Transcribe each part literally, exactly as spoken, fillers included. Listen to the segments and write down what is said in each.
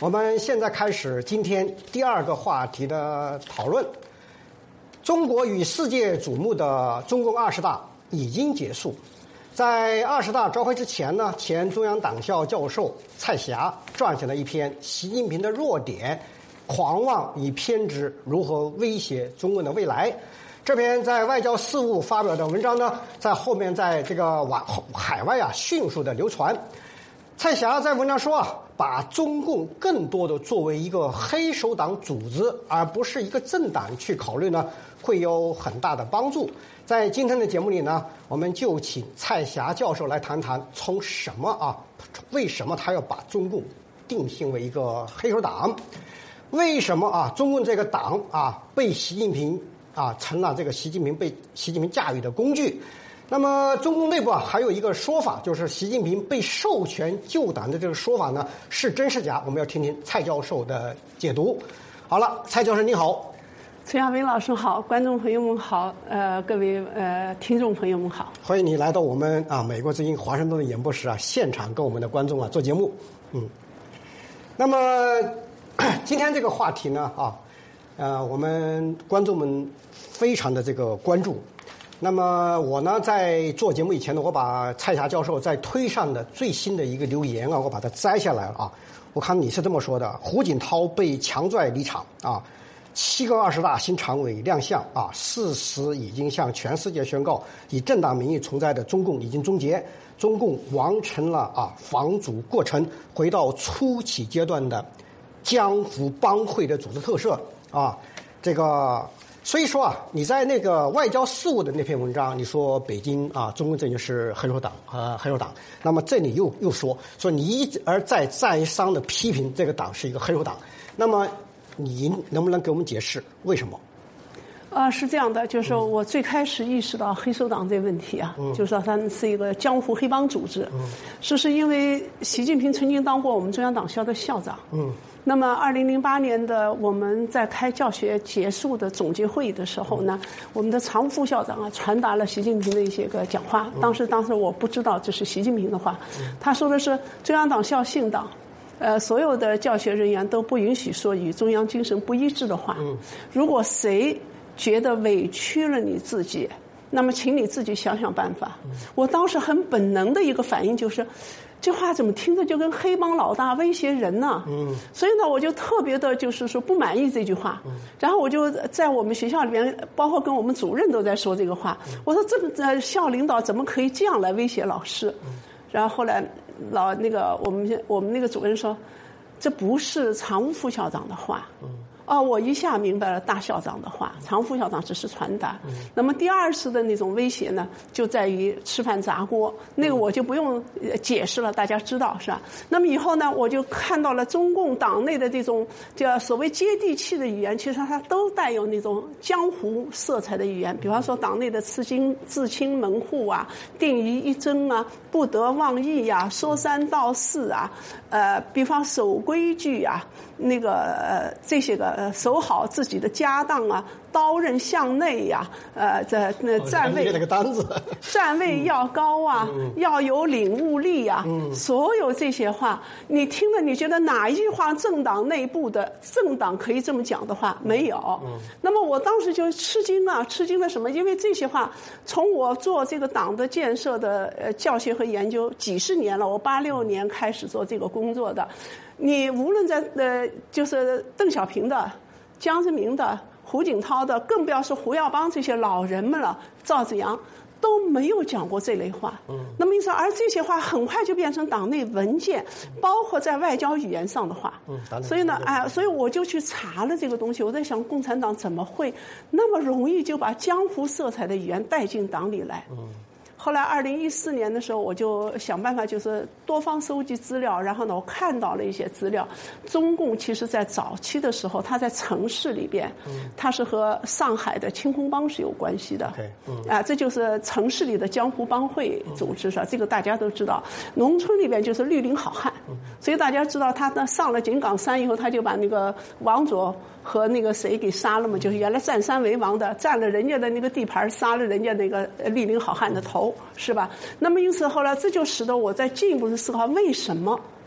我们现在开始今天第二个话题的讨论。中国与世界瞩目的中共二十大已经结束。在二十大召开之前呢，前中央党校教授蔡霞撰写了一篇《习近平的弱点：狂妄与偏执如何威胁中共的未来》。这篇在外交事务发表的文章呢，在后面在这个往海外啊迅速的流传。蔡霞在文章说啊，把中共更多的作为一个黑手党组织，而不是一个政党去考虑呢，会有很大的帮助。在今天的节目里呢，我们就请蔡霞教授来谈谈，从什么啊，为什么他要把中共定性为一个黑手党？为什么啊，中共这个党啊，被习近平啊成了这个习近平被习近平驾驭的工具？那么中共内部啊还有一个说法，就是习近平被授权救党的这个说法呢是真是假？我们要听听蔡教授的解读。好了，蔡教授你好。 崔亚伟老师好，观众朋友们好，呃，各位呃听众朋友们好， 欢迎你来到我们啊美国之音华盛顿的演播室啊，现场跟我们的观众啊做节目。嗯，那么今天这个话题呢啊，呃，我们观众们非常的这个关注。那么我呢，在做节目以前呢，我把蔡霞教授在推上的最新的一个留言啊，我把它摘下来了啊。我看你是这么说的：胡锦涛被强拽离场啊，七个二十大新常委亮相啊，事实已经向全世界宣告，以政党名义存在的中共已经终结，中共完成了啊防阻过程，回到初期阶段的江湖帮会的组织特色啊，这个。所以说啊，你在那个外交事务的那篇文章，你说北京啊，中共阵营是黑手党啊，黑手党。那么这里又又说说你一而再再三的批评这个党是一个黑手党。那么你能不能给我们解释为什么？ 啊，是这样的，就是我最开始意识到黑手党这个问题啊，嗯、就是说他们是一个江湖黑帮组织。嗯，这是因为习近平曾经当过我们中央党校的校长。嗯。那么，二零零八年的我们在开教学结束的总结会议的时候呢，我们的常务副校长啊传达了习近平的一些个讲话。当时，当时我不知道这是习近平的话，他说的是中央党校信党，呃，所有的教学人员都不允许说与中央精神不一致的话。如果谁觉得委屈了你自己，那么请你自己想想办法。我当时很本能的一个反应就是。这话怎么听着就跟黑帮老大威胁人呢？嗯，所以呢，我就特别的，就是说不满意这句话。嗯，然后我就在我们学校里面，包括跟我们主任都在说这个话。我说这么呃，校领导怎么可以这样来威胁老师？嗯，然后后来老那个我们我们那个主任说，这不是常务副校长的话。嗯。哦，我一下明白了大校长的话，常副校长只是传达。嗯、那么第二次的那种威胁呢，就在于吃饭砸锅，那个我就不用解释了，大家知道是吧？那么以后呢，我就看到了中共党内的这种叫所谓接地气的语言，其实它都带有那种江湖色彩的语言，比方说党内的自清自清门户啊，定于一真啊，不得妄议呀、啊，说三道四啊，呃，比方守规矩啊，那个呃这些个。呃，守好自己的家当啊，刀刃向内呀、啊，呃，这那站位， 那个单子， 站位要高啊，嗯、要有领悟力啊，嗯、所有这些话，你听了，你觉得哪一句话政党内部的政党可以这么讲的话没有？嗯、那么我当时就吃惊啊，吃惊了什么？因为这些话，从我做这个党的建设的呃教学和研究几十年了，我八六年开始做这个工作的。你无论在呃，就是邓小平的、江泽民的、胡锦涛的，更不要说胡耀邦这些老人们了，赵紫阳都没有讲过这类话。嗯。那么因此，而这些话很快就变成党内文件，包括在外交语言上的话。嗯。所以呢，哎，所以我就去查了这个东西。我在想，共产党怎么会那么容易就把江湖色彩的语言带进党里来？嗯。后来二零一四年的时候，我就想办法，就是多方收集资料，然后呢，我看到了一些资料。中共其实在早期的时候，它在城市里边，它是和上海的青红帮是有关系的。啊，这就是城市里的江湖帮会组织上，这个大家都知道。农村里边就是绿林好汉，所以大家知道他呢上了井冈山以后，他就把那个王佐和那个谁给杀了嘛，就是原来占山为王的，占了人家的那个地盘，杀了人家那个绿林好汉的头，是吧？那么因此后来这就使得我在进一步的思考，为什么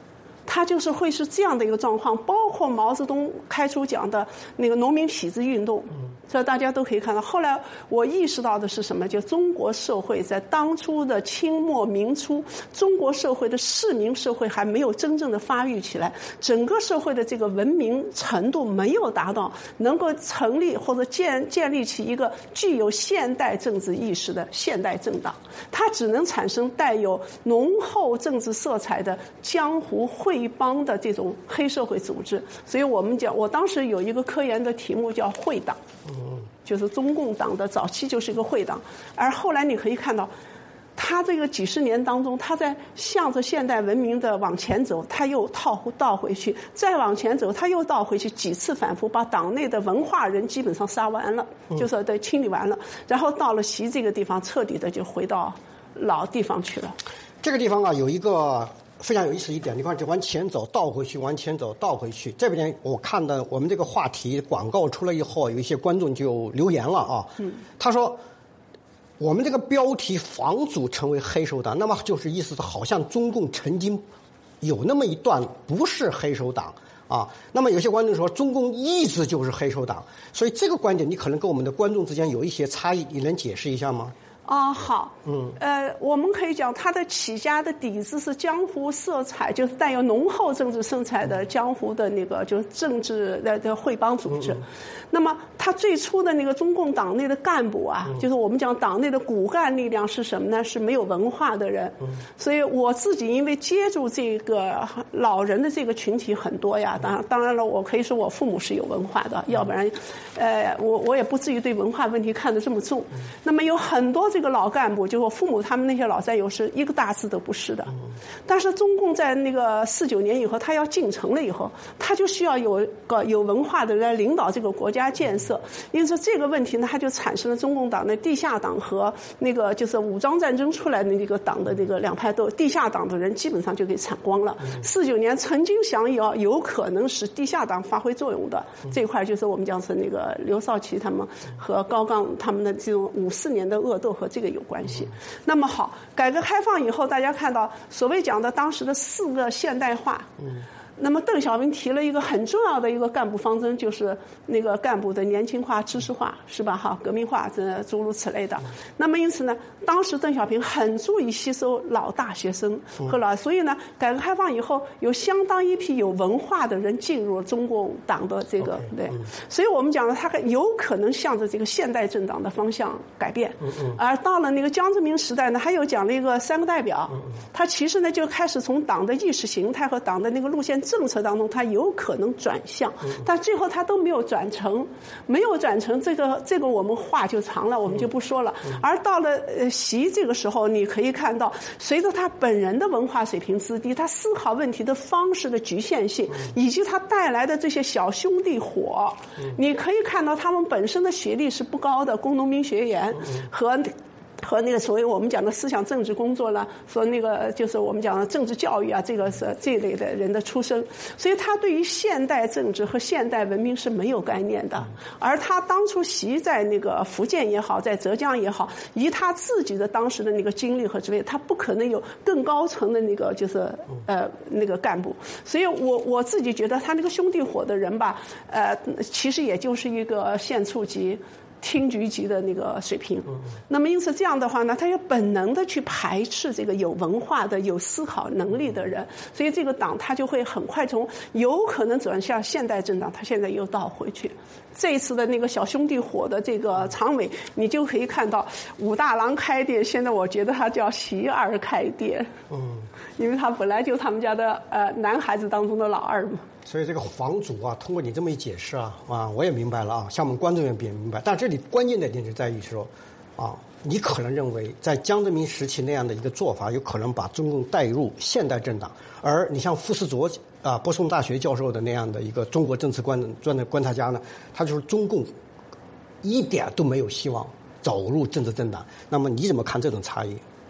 它就是会是这样的一个状况。包括毛泽东开出讲的那个农民痞子运动，这大家都可以看到。后来我意识到的是什么？就中国社会在当初的清末明初，中国社会的市民社会还没有真正的发育起来，整个社会的这个文明程度没有达到能够成立或者建建立起一个具有现代政治意识的现代政党，它只能产生带有浓厚政治色彩的江湖会帮的这种黑社会组织。所以我们讲，我当时有一个科研的题目叫会党，就是中共党的早期就是一个会党，而后来你可以看到他这个几十年当中，他在向着现代文明的往前走，他又套倒回去，再往前走，他又倒回去，几次反复，把党内的文化人基本上杀完了，嗯、就是对清理完了，然后到了习这个地方，彻底的就回到老地方去了。 这个地方啊，有一个非常有意思一点，你看，就往前走，倒回去，往前走，倒回去。这边我看的我们这个话题广告出来以后，有一些观众就留言了啊，嗯，他说。我们这个标题防阻成为黑手党，那么就是意思是好像中共曾经有那么一段不是黑手党啊。那么有些观众说中共一直就是黑手党，所以这个观点你可能跟我们的观众之间有一些差异，你能解释一下吗？ 啊、哦，好，嗯，呃，我们可以讲，它的起家的底子是江湖色彩，就是带有浓厚政治色彩的江湖的那个，就是政治的的会帮组织。嗯、那么，它最初的那个中共党内的干部啊，嗯、就是我们讲党内的骨干力量是什么呢？是没有文化的人。嗯、所以我自己因为接触这个老人的这个群体很多呀，当然当然了，我可以说我父母是有文化的，嗯、要不然，呃，我我也不至于对文化问题看得这么重。嗯、那么有很多。这个老干部，就是我父母他们那些老战友，是一个大字都不是的。但是中共在那个四九年以后，他要进城了以后，他就需要有个有文化的人来领导这个国家建设。因此这个问题呢，它就产生了中共党的地下党和那个就是武装战争出来的那个党的这个两派斗。地下党的人基本上就给铲光了。四九年曾经想要有可能使地下党发挥作用的这一块，就是我们讲是那个刘少奇他们和高岗他们的这种五四年的恶斗和这个有关系。那么好，改革开放以后，大家看到所谓讲的当时的四个现代化。嗯。那么邓小平提了一个很重要的一个干部方针，就是那个干部的年轻化、知识化，是吧？哈，革命化，这诸如此类的。那么因此呢，当时邓小平很注意吸收老大学生和老，所以呢，改革开放以后，有相当一批有文化的人进入了中共党的这个 okay, 对，所以我们讲呢，他有可能向着这个现代政党的方向改变。而到了那个江泽民时代呢，还有讲了一个三个代表，他其实呢就开始从党的意识形态和党的那个路线政策当中，它有可能转向，但最后它都没有转成，没有转成这个这个我们话就长了，我们就不说了。而到了呃习这个时候，你可以看到，随着他本人的文化水平之低，他思考问题的方式的局限性，以及他带来的这些小兄弟伙，你可以看到他们本身的学历是不高的，工农兵学员和。和那个所谓我们讲的思想政治工作了，说那个就是我们讲的政治教育啊，这个是这类的人的出身，所以他对于现代政治和现代文明是没有概念的。而他当初习在那个福建也好，在浙江也好，以他自己的当时的那个经历和职位，他不可能有更高层的那个就是呃那个干部。所以我我自己觉得他那个兄弟伙的人吧，呃，其实也就是一个县处级。厅局级的那个水平，那么因此这样的话呢，他要本能的去排斥这个有文化的、有思考能力的人，所以这个党他就会很快从有可能转向现代政党，他现在又倒回去。这一次的那个小兄弟伙的这个常委，你就可以看到武大郎开店，现在我觉得他叫习二开店，嗯，因为他本来就他们家的呃男孩子当中的老二嘛。 所以这个房主啊，通过你这么一解释啊，啊，我也明白了啊，像我们观众也也明白。但这里关键的点就在于说，啊，你可能认为在江泽民时期那样的一个做法，有可能把中共带入现代政党，而你像傅斯卓啊，波士顿大学教授的那样的一个中国政治观专的观察家呢，他就是中共一点都没有希望走入政治政党。那么你怎么看这种差异？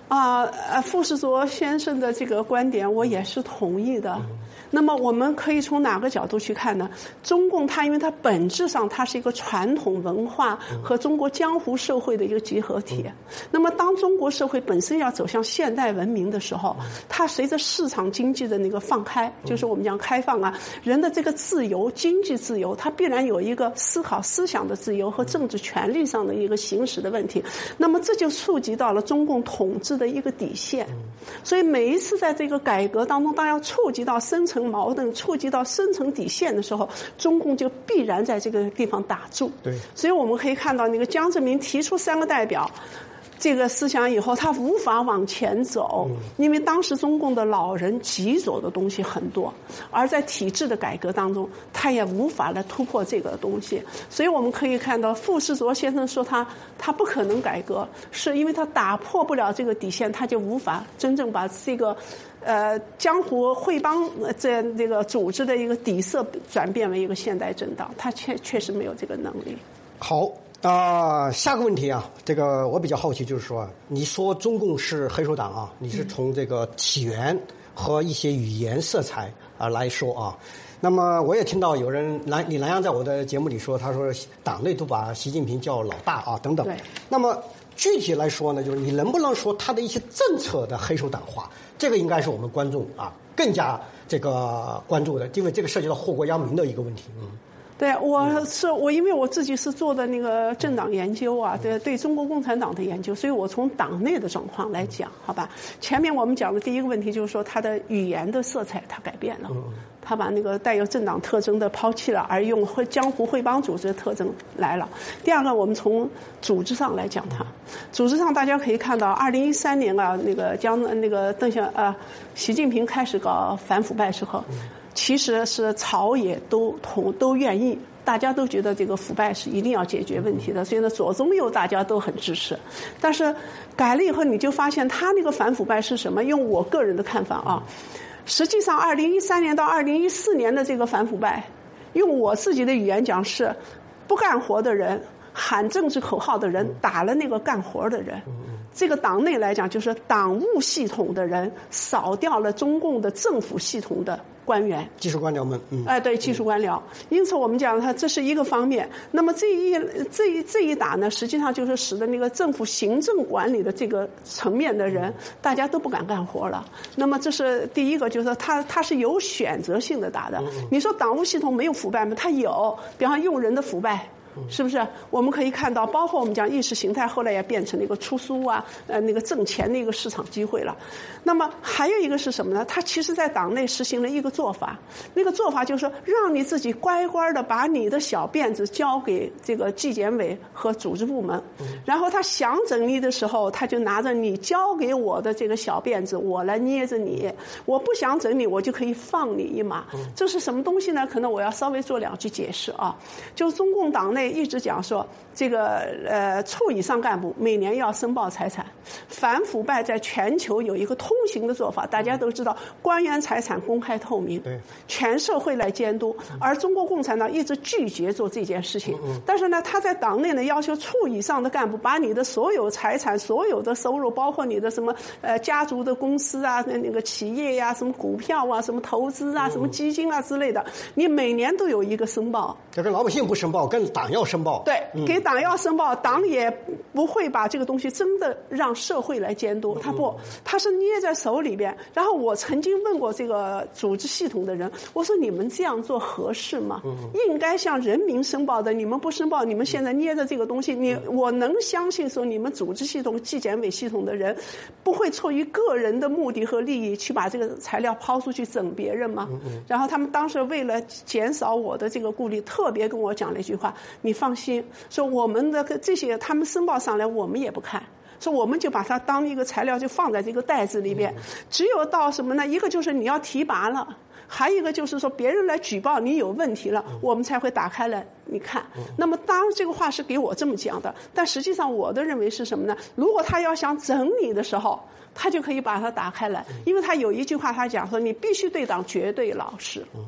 啊，呃，傅士卓先生的这个观点我也是同意的。那么我们可以从哪个角度去看呢？中共它因为它本质上它是一个传统文化和中国江湖社会的一个集合体。那么当中国社会本身要走向现代文明的时候，它随着市场经济的那个放开，就是我们讲开放啊，人的这个自由、经济自由，它必然有一个思考思想的自由和政治权利上的一个行使的问题。那么这就触及到了中共统治的一个底线。所以每一次在这个改革当中，当要触及到深层矛盾、触及到深层底线的时候，中共就必然在这个地方打住。 对， 所以我们可以看到，那个江泽民提出三个代表这个思想以后，他无法往前走，因为当时中共的老人急走的东西很多，而在体制的改革当中，他也无法来突破这个东西。所以我们可以看到，傅士卓先生说他他不可能改革，是因为他打破不了这个底线，他就无法真正把这个呃江湖会帮这这个组织的一个底色转变为一个现代政党，他确确实没有这个能力。 好。啊、呃，下个问题啊，这个我比较好奇，就是说，你说中共是黑手党啊，你是从这个起源和一些语言色彩啊来说啊。那么我也听到有人南李南阳在我的节目里说，他说党内都把习近平叫老大啊等等。 对。 那么具体来说呢，就是你能不能说他的一些政策的黑手党化？这个应该是我们观众啊更加这个关注的，因为这个涉及到祸国殃民的一个问题。嗯。 对，我是我，因为我自己是做的那个政党研究啊，对对中国共产党的研究，所以我从党内的状况来讲，好吧。前面我们讲的第一个问题就是说，它的语言的色彩它改变了，他把那个带有政党特征的抛弃了，而用会江湖会帮组织的特征来了。第二个，我们从组织上来讲它，组织上大家可以看到，二零一三年啊，那个江那个邓小呃习近平开始搞反腐败之后。其实是朝野都同都愿意，大家都觉得这个腐败是一定要解决问题的，所以呢，左中右大家都很支持。但是改了以后，你就发现他那个反腐败是什么？用我个人的看法啊，实际上二零一三年到二零一四年的这个反腐败，用我自己的语言讲是不干活的人、喊政治口号的人打了那个干活的人。这个党内来讲，就是党务系统的人扫掉了中共的政府系统的官员、 技术官僚们。嗯， 哎，对，技术官僚。因此，我们讲它这是一个方面。那么这一这一这一打呢，实际上就是使得那个政府行政管理的这个层面的人，大家都不敢干活了。那么这是第一个，就是说他他是有选择性的打的。你说党务系统没有腐败吗？他有，比方用人的腐败。是不是？我们可以看到，包括我们讲意识形态，后来也变成了一个出苏啊，呃，那个挣钱的一个市场机会了。那么还有一个是什么呢？他其实在党内实行了一个做法，那个做法就是说，让你自己乖乖的把你的小辫子交给这个纪检委和组织部门，然后他想整你的时候，他就拿着你交给我的这个小辫子，我来捏着你。我不想整你，我就可以放你一马。这是什么东西呢？可能我要稍微做两句解释啊。就中共党内一直讲说，这个呃处以上干部每年要申报财产，反腐败在全球有一个通行的做法，大家都知道，官员财产公开透明，全社会来监督。而中国共产党一直拒绝做这件事情，但是呢，他在党内呢要求处以上的干部把你的所有财产、所有的收入，包括你的什么呃家族的公司啊、那个企业呀、啊、什么股票啊、什么投资啊、什么基金啊之类的，你每年都有一个申报。 这跟老百姓不申报，跟党要申报。 对，给党要申报，党也不会把这个东西真的让社会来监督，他不，他是捏在手里边。然后我曾经问过这个组织系统的人，我说你们这样做合适吗？应该向人民申报的，你们不申报，你们现在捏着这个东西，你我能相信说你们组织系统、纪检委系统的人不会出于个人的目的和利益去把这个材料抛出去整别人吗？然后他们当时为了减少我的这个顾虑，特别跟我讲了一句话，你放心，说我们的这些他们申报上来我们也不看，说我们就把它当一个材料就放在这个袋子里边，只有到什么呢？一个就是你要提拔了，还有一个就是说别人来举报你有问题了，我们才会打开来你看。那么当然这个话是给我这么讲的，但实际上我的认为是什么呢？如果他要想整你的时候，他就可以把它打开来，因为他有一句话他讲说，你必须对党绝对老实。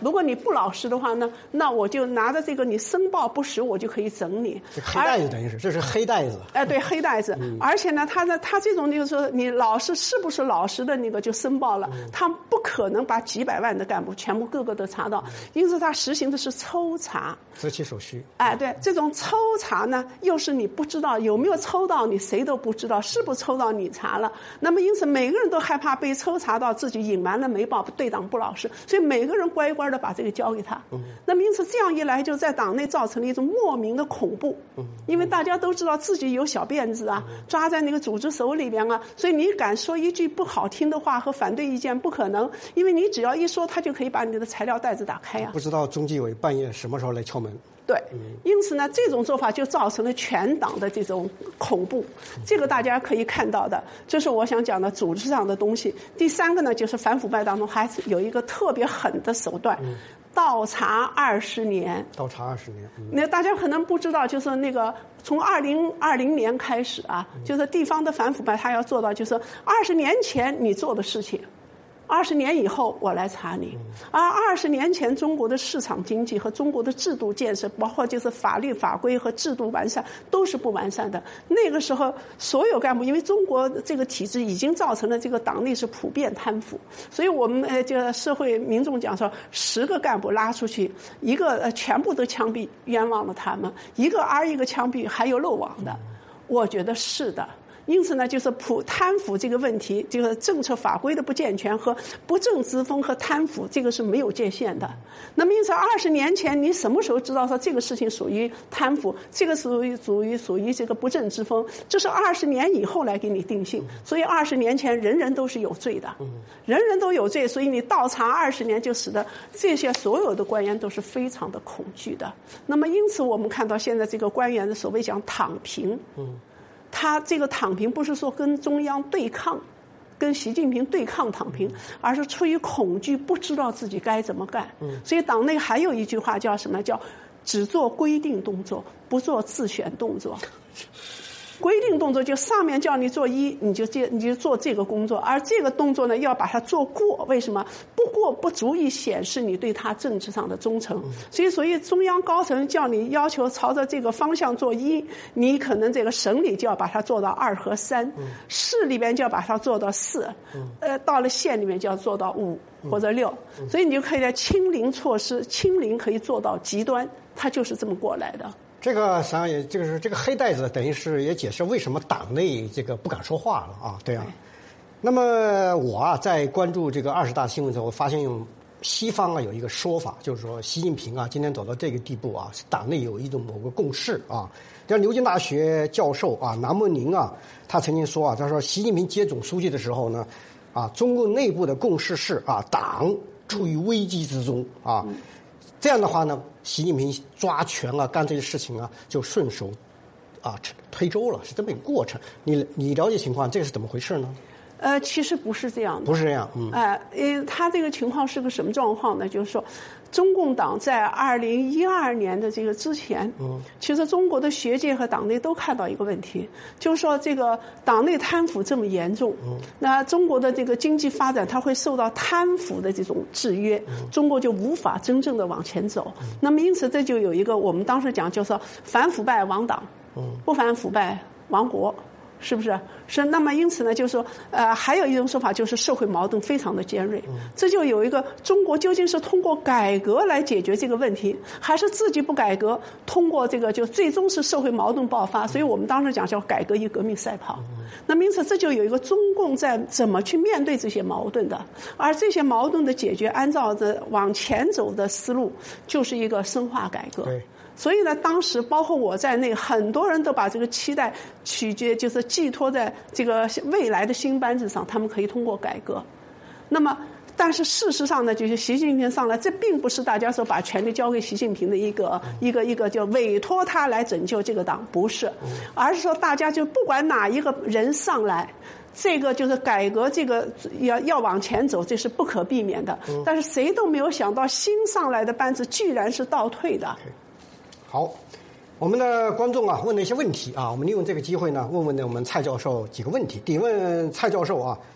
如果你不老实的话呢，那我就拿着这个你申报不实，我就可以整你。 这黑袋子等于是，这是黑袋子。 哎，对，黑袋子。嗯、而且呢，他呢，他这种就是说，你老实是不是老实的那个就申报了，嗯、他不可能把几百万的干部全部个个都查到，嗯、因此他实行的是抽查， 择其所需。 哎，对，这种抽查呢，又是你不知道有没有抽到，你谁都不知道，是不是抽到你查了。那么因此每个人都害怕被抽查到自己隐瞒了没报，对党不老实，所以每个人乖乖的把这个交给他。嗯、那么因此这样一来，就在党内造成了一种莫名的恐怖。嗯、因为大家都知道自己有小辫子啊，抓在那个组织手里边啊，所以你敢说一句不好听的话和反对意见不可能，因为你只要一说，他就可以把你的材料袋子打开啊。 不知道中纪委半夜什么时候来敲门。 对，因此呢，这种做法就造成了全党的这种恐怖，这个大家可以看到的，这是我想讲的组织上的东西。第三个呢，就是反腐败当中还是有一个特别狠的手段，嗯、倒查二十年。 倒查二十年。嗯、 那大家可能不知道，就是那个从二零二零年开始啊，嗯、就是地方的反腐败，他要做到就是二十年前你做的事情。二十年以后我来查你，而二十年前中国的市场经济和中国的制度建设，包括就是法律法规和制度完善，都是不完善的。那个时候，所有干部，因为中国这个体制已经造成了这个党内是普遍贪腐，所以我们呃，这个社会民众讲说，十个干部拉出去，一个呃全部都枪毙，冤枉了他们；一个挨一个枪毙，还有漏网的。我觉得是的。因此呢，就是普贪腐这个问题，这个政策法规的不健全和不正之风和贪腐，这个是没有界限的。那么因此，二十年前你什么时候知道说这个事情属于贪腐，这个属于属于属于这个不正之风？这是二十年以后来给你定性。所以二十年前人人都是有罪的，人人都有罪，所以你倒查二十年，就使得这些所有的官员都是非常的恐惧的。那么因此，我们看到现在这个官员的所谓讲躺平，嗯。他这个躺平不是说跟中央对抗，跟习近平对抗躺平，而是出于恐惧，不知道自己该怎么干。嗯，所以党内还有一句话叫什么？叫只做规定动作，不做自选动作。规定动作就上面叫你做一，你就接你就做这个工作，而这个动作呢要把它做过。为什么？不过不足以显示你对他政治上的忠诚。所以，所以中央高层叫你要求朝着这个方向做一，你可能这个省里就要把它做到二和三，市里边就要把它做到四，呃，到了县里面就要做到五或者六。所以你就可以在清零措施，清零可以做到极端，它就是这么过来的。 这个实际上也就是这个黑袋子，等于是也解释为什么党内这个不敢说话了啊，对啊。那么我啊在关注这个二十大新闻的时候，我发现用西方啊有一个说法，就是说习近平啊今天走到这个地步啊，是党内有一种某个共识啊。像牛津大学教授啊南梦宁啊，他曾经说啊，他说习近平接总书记的时候呢，啊中共内部的共识是啊党处于危机之中啊。嗯，这样的话呢，习近平抓权啊，干这些事情啊，就顺手啊推舟了，是这么一个过程。你你了解情况，这个是怎么回事呢？ 呃，其实不是这样的， 不是这样，嗯， 哎、呃，因为他这个情况是个什么状况呢？就是说，中共党在二零一二年的这个之前，嗯，其实中国的学界和党内都看到一个问题，就是说这个党内贪腐这么严重，嗯，那中国的这个经济发展它会受到贪腐的这种制约，嗯，中国就无法真正的往前走。嗯，那么因此这就有一个我们当时讲，就是说反腐败亡党，嗯，不反腐败亡国。是不是？是。那么因此呢，就是说，呃，还有一种说法就是社会矛盾非常的尖锐。这就有一个中国究竟是通过改革来解决这个问题，还是自己不改革，通过这个就最终是社会矛盾爆发？所以我们当时讲叫改革与革命赛跑。那么因此这就有一个中共在怎么去面对这些矛盾的，而这些矛盾的解决，按照着往前走的思路，就是一个深化改革。 对。 所以呢，当时包括我在内，很多人都把这个期待取决，就是寄托在这个未来的新班子上，他们可以通过改革。那么，但是事实上呢，就是习近平上来，这并不是大家说把权力交给习近平的一个一个一个就委托他来拯救这个党，不是，而是说大家就不管哪一个人上来。这个就是改革，这个要要往前走，这是不可避免的。但是谁都没有想到，新上来的班子居然是倒退的。 好，我们的观众啊问了一些问题啊，我们利用这个机会呢，问问呢我们蔡教授几个问题。第一问蔡教授啊，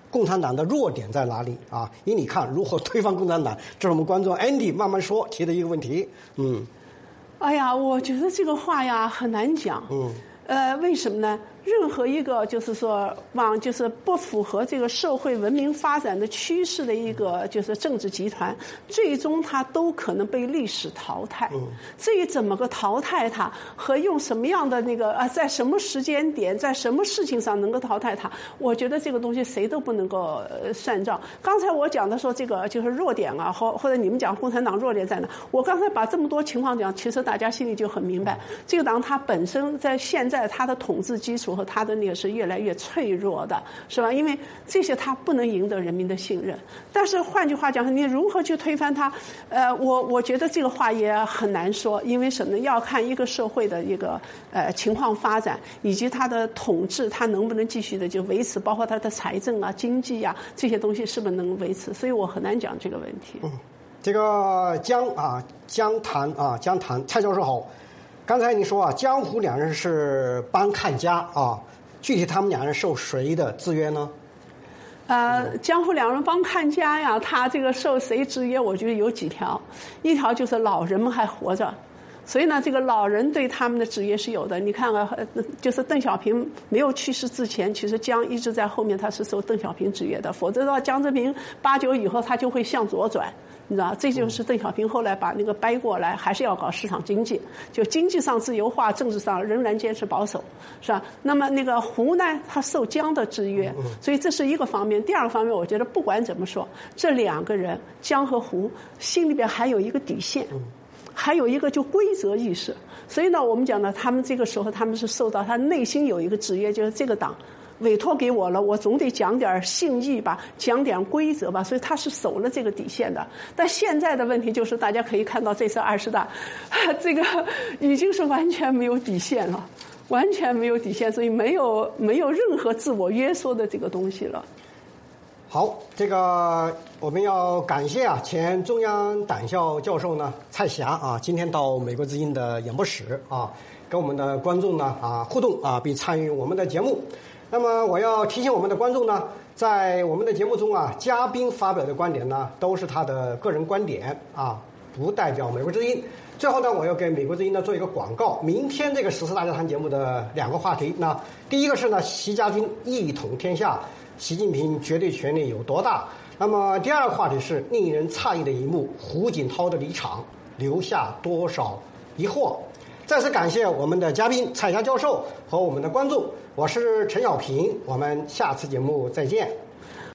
共产党的弱点在哪里啊？以你看如何推翻共产党？这是我们观众 Andy 慢慢说提的一个问题。嗯， 哎呀，我觉得这个话呀很难讲。嗯，呃，为什么呢？任何一个就是说往就是不符合这个社会文明发展的趋势的一个就是政治集团，最终它都可能被历史淘汰。嗯，至于怎么个淘汰它，和用什么样的那个啊，在什么时间点，在什么事情上能够淘汰它，我觉得这个东西谁都不能够呃算账。刚才我讲的说这个就是弱点啊，或或者你们讲共产党弱点在哪？我刚才把这么多情况讲，其实大家心里就很明白，这个党它本身在现在它的统治基础和它的那个是越来越脆弱的，是吧？因为这些它不能赢得人民的信任。但是换句话讲，你如何去推翻它？呃，我我觉得这个话也很难说，因为什么呢？要看一个社会的一个呃情况发展，以及它的统治它能不能继续的就维持，包括它的财政啊、经济啊这些东西是不是能维持？所以我很难讲这个问题。 嗯，这个江啊江潭啊江潭蔡教授好。刚才你说啊，江湖两人是帮看家啊，具体他们两人受谁的制约呢？ 呃，江湖两人帮看家呀，他这个受谁制约？我觉得有几条，一条就是老人们还活着，所以呢，这个老人对他们的制约是有的。你看看，就是邓小平没有去世之前，其实江一直在后面，他是受邓小平制约的，否则的话，江泽民八九以后他就会向左转。你知道，这就是邓小平后来把那个掰过来，还是要搞市场经济，就经济上自由化，政治上仍然坚持保守，是吧？那么那个胡呢，他受江的制约，所以这是一个方面。第二个方面，我觉得不管怎么说，这两个人江和胡心里边还有一个底线，还有一个就规则意识。所以呢，我们讲呢，他们这个时候他们是受到他内心有一个制约，就是这个党委托给我了，我总得讲点信义吧，讲点规则吧，所以他是守了这个底线的。但现在的问题就是，大家可以看到这次二十大，这个已经是完全没有底线了，完全没有底线，所以没有没有任何自我约束的这个东西了。 好，这个我们要感谢啊，前中央党校教授呢蔡霞啊，今天到美国之音的演播室啊，跟我们的观众呢啊互动啊，并参与我们的节目。那么我要提醒我们的观众呢，在我们的节目中啊，嘉宾发表的观点呢，都是他的个人观点啊，不代表美国之音。最后呢，我要给美国之音呢做一个广告，明天这个时事大家谈节目的两个话题，那第一个是呢，习家军一统天下，习近平绝对权力有多大？那么第二个话题是令人诧异的一幕，胡锦涛的离场留下多少疑惑？再次感谢我们的嘉宾蔡霞教授和我们的观众，我是陈小平，我们下次节目再见。